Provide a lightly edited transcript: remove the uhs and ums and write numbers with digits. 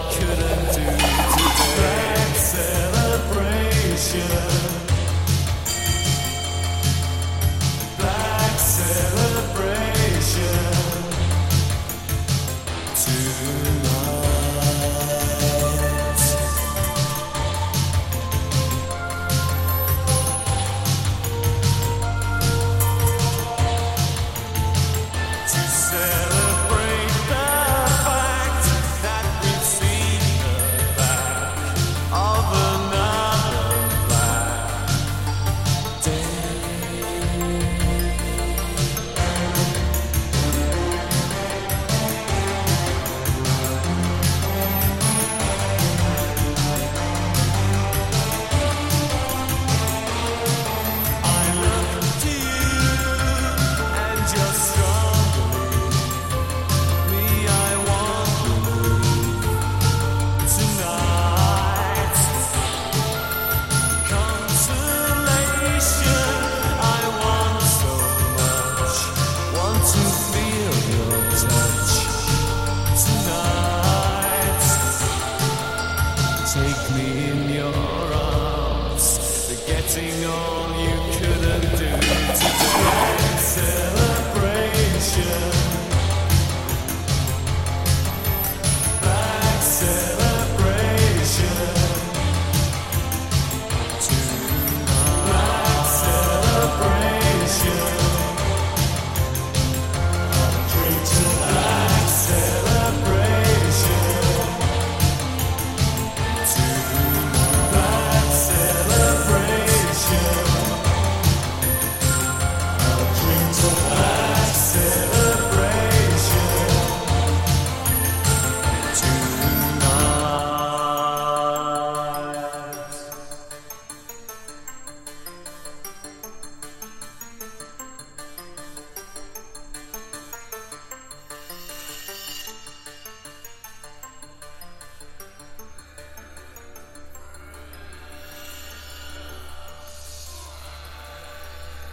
couldn't do today. Black celebration. Black celebration. Tonight. To celebrate the fact that we've seen the back of another black day. I look to you and you're strong. Me, I want you tonight. Consolation, I want so much. Want to feel your touch tonight. Take me in your arms, forgetting all you couldn't do today.